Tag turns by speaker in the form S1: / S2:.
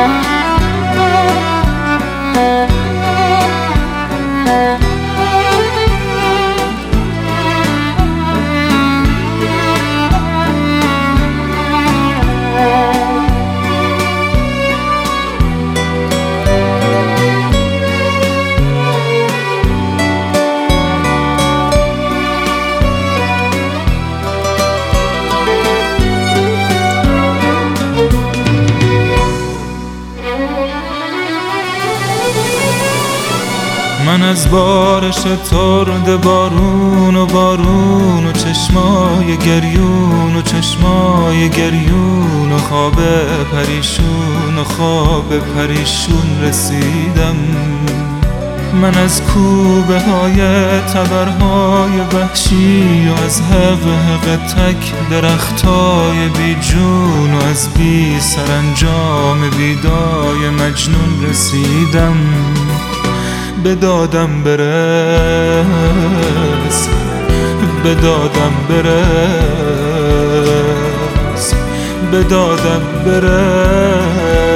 S1: من از بارش ترد بارون و چشمای گریون و چشمای گریون و خواب پریشون رسیدم. من از کوبه های تبرهای وحشی و از حق تک درختای بی جون و از بی سرانجام بیدای مجنون رسیدم. به دادم برس، به دادم برس، به دادم برس.